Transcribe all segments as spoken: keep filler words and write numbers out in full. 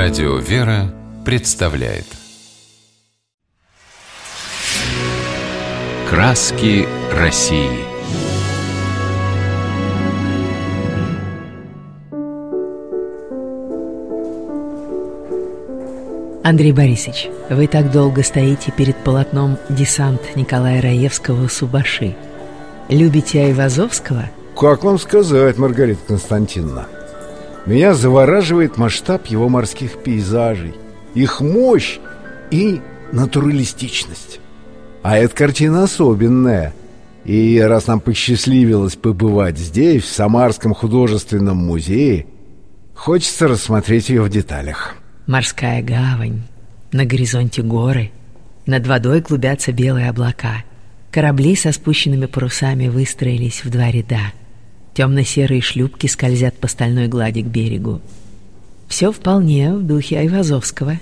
Радио «Вера» представляет «Краски России». Андрей Борисович, вы так долго стоите перед полотном «Десант» Николая Раевского «Субаши». Любите Айвазовского? Как вам сказать, Маргарита Константиновна? Меня завораживает масштаб его морских пейзажей, их мощь и натуралистичность. А эта картина особенная. И раз нам посчастливилось побывать здесь, в Самарском художественном музее, хочется рассмотреть ее в деталях. Морская гавань, на горизонте горы, над водой клубятся белые облака. Корабли со спущенными парусами выстроились в два ряда. Темно-серые шлюпки скользят по стальной глади к берегу. Все вполне в духе Айвазовского.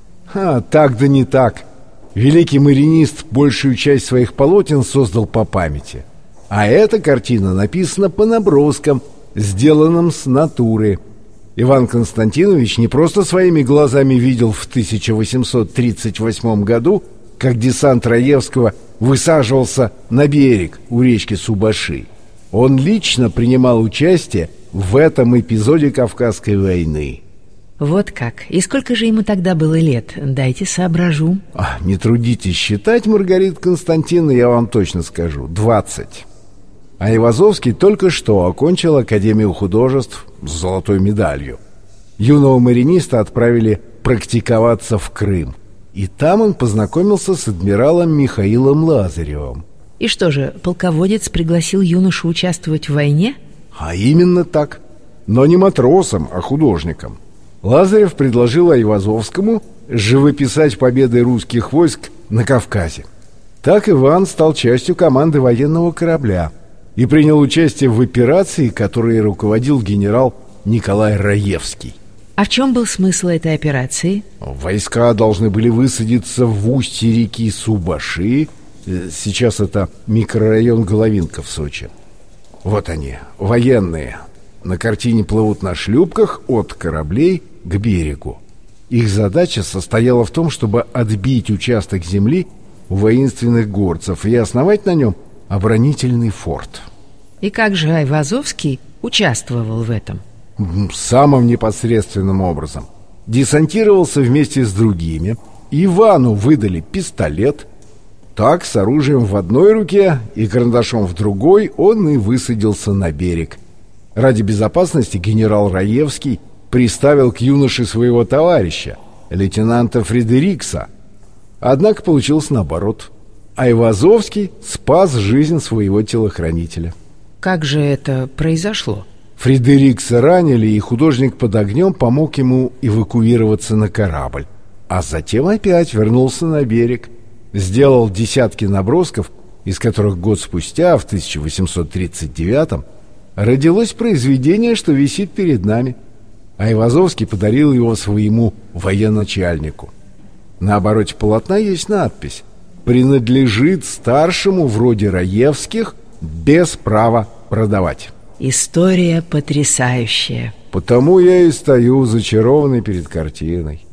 А, так да не так. Великий маринист большую часть своих полотен создал по памяти. А эта картина написана по наброскам, сделанным с натуры. Иван Константинович не просто своими глазами видел в тысяча восемьсот тридцать восьмом году, как десант Раевского высаживался на берег у речки Субаши. Он лично принимал участие в этом эпизоде Кавказской войны. Вот как. И сколько же ему тогда было лет? Дайте соображу. А, не трудитесь считать, Маргарита Константиновна, я вам точно скажу. Двадцать. А Айвазовский только что окончил Академию художеств с золотой медалью. Юного мариниста отправили практиковаться в Крым. И там он познакомился с адмиралом Михаилом Лазаревым. И что же, полководец пригласил юношу участвовать в войне? А именно так. Но не матросом, а художником. Лазарев предложил Айвазовскому живописать победы русских войск на Кавказе. Так Иван стал частью команды военного корабля и принял участие в операции, которой руководил генерал Николай Раевский. А в чем был смысл этой операции? Войска должны были высадиться в устье реки Субаши. Сейчас это микрорайон Головинка в Сочи. Вот они, военные. На картине плывут на шлюпках от кораблей к берегу. Их задача состояла в том, чтобы отбить участок земли у воинственных горцев и основать на нем оборонительный форт. И как же Айвазовский участвовал в этом? Самым непосредственным образом. Десантировался вместе с другими. Ивану выдали пистолет. Так, с оружием в одной руке и карандашом в другой, он и высадился на берег. Ради безопасности генерал Раевский приставил к юноше своего товарища, лейтенанта Фредерикса. Однако получилось наоборот. Айвазовский спас жизнь своего телохранителя. Как же это произошло? Фредерикса ранили, и художник под огнем помог ему эвакуироваться на корабль. А затем опять вернулся на берег. Сделал десятки набросков, из которых год спустя, в тысяча восемьсот тридцать девятом, родилось произведение, что висит перед нами. Айвазовский подарил его своему военачальнику. На обороте полотна есть надпись: «Принадлежит старшему вроде Раевских без права продавать». История потрясающая. Потому я и стою зачарованный перед картиной.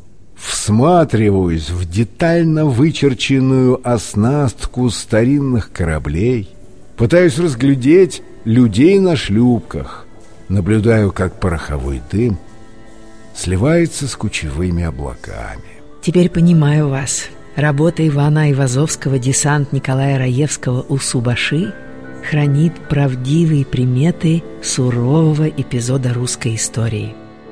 Всматриваюсь в детально вычерченную оснастку старинных кораблей. Пытаюсь разглядеть людей на шлюпках. Наблюдаю, как пороховой дым сливается с кучевыми облаками. Теперь понимаю вас. Работа Ивана Айвазовского «Десант» Николая Раевского у Субаши хранит правдивые приметы сурового эпизода русской истории.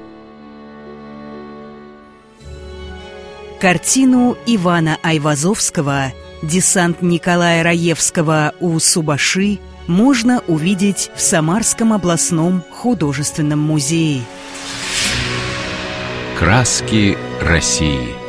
Картину Ивана Айвазовского «Десант Николая Раевского у Субаши» можно увидеть в Самарском областном художественном музее. «Краски России».